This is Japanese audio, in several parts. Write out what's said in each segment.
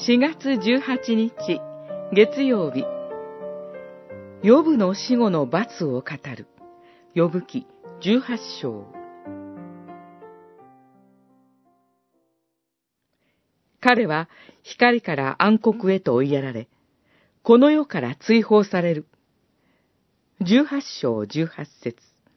4月18日月曜日、ヨブの死後の罰を語るヨブ記18章。彼は光から暗黒へと追いやられ、この世から追放される。18章18節。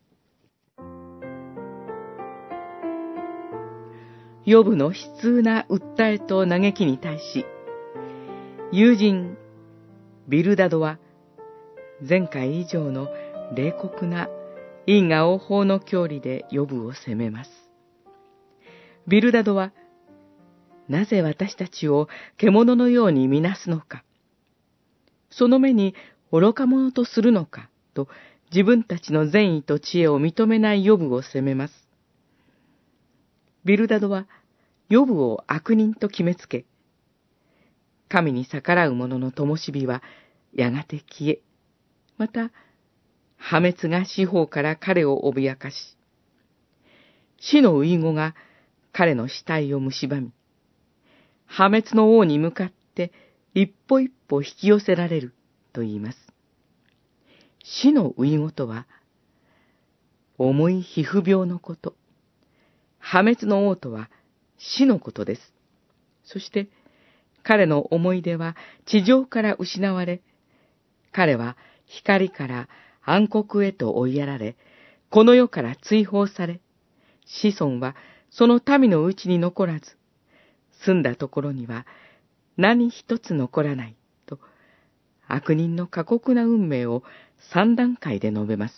ヨブの悲痛な訴えと嘆きに対し、友人ビルダドは前回以上の冷酷な因果応報の教理でヨブを責めます。ビルダドは、なぜ私たちを獣のように見なすのか、その目に愚か者とするのかと自分たちの善意と知恵を認めないヨブを責めます。ビルダドはヨブを悪人と決めつけ、神に逆らう者の灯火はやがて消え、また破滅が四方から彼を脅かし、死の遺語が彼の死体を蝕み、破滅の王に向かって一歩一歩引き寄せられると言います。死の遺語とは、重い皮膚病のこと。破滅の王とは死のことです。そして彼の思い出は地上から失われ、彼は光から暗黒へと追いやられ、この世から追放され、子孫はその民のうちに残らず、住んだところには何一つ残らないと、悪人の過酷な運命を3段階で述べます。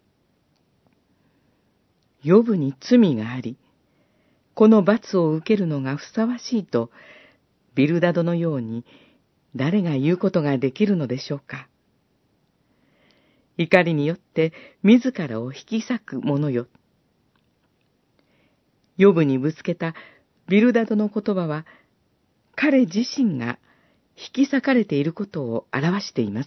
ヨブに罪があり、この罰を受けるのがふさわしいと、ビルダドのように誰が言うことができるのでしょうか。怒りによって自らを引き裂く者よ。ヨブにぶつけたビルダドの言葉は、彼自身が引き裂かれていることを表しています。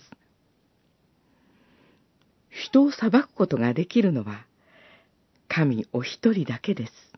人を裁くことができるのは、神お一人だけです。